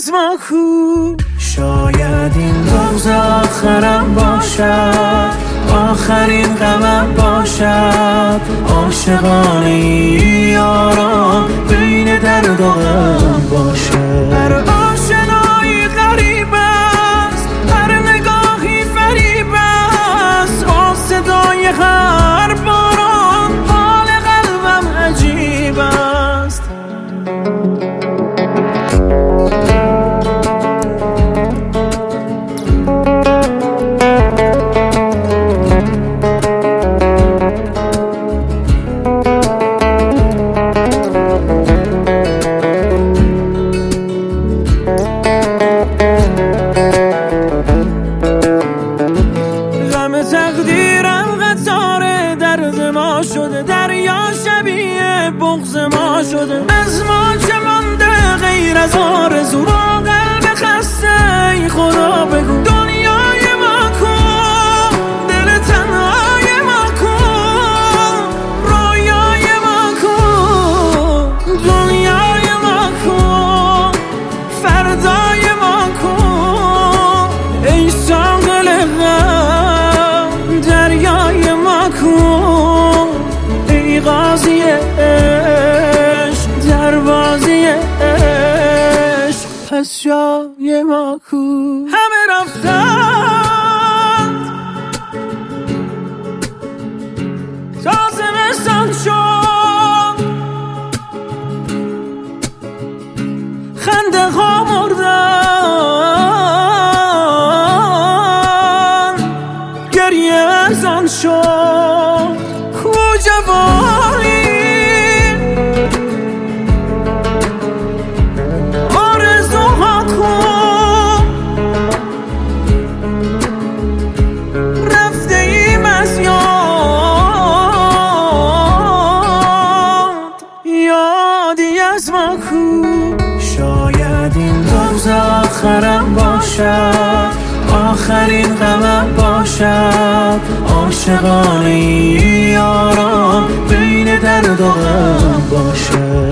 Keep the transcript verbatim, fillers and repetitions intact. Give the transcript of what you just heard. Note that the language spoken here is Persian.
از ما کو. شاید این روز آخرم باشد، آخرین غمم باشد. عاشقانه یاران بین درد و غم باشد. هر آشنایی غریب است، هر نگاهی فریب است. با صدای هر باران حال قلبم عجیب است. تقدیرم قطار درد ما شده، دریا شبیه بغض ما شده. از ما چه مانده غیر از آرزو، با قلب خسته ای خدا بگو. دنیای ما کو، دل تنهای ما کو. رویای ما کو، دنیای ما کو. فردای ما کو. ای ساقل غم دریای ما کو. ای قاضی عشق دروازی عشق پس جای ما کو. همه رفتند تا زمستان شد، خنده ها مردن، گریه ارزان شد. کو جوانی آرزوها کو، رفته ایم از یاد. یادی از ما کو. شاید این روز آخرم باشد، آخرین غمم باشد. عاشقانه یاران بین درد و غم باشد.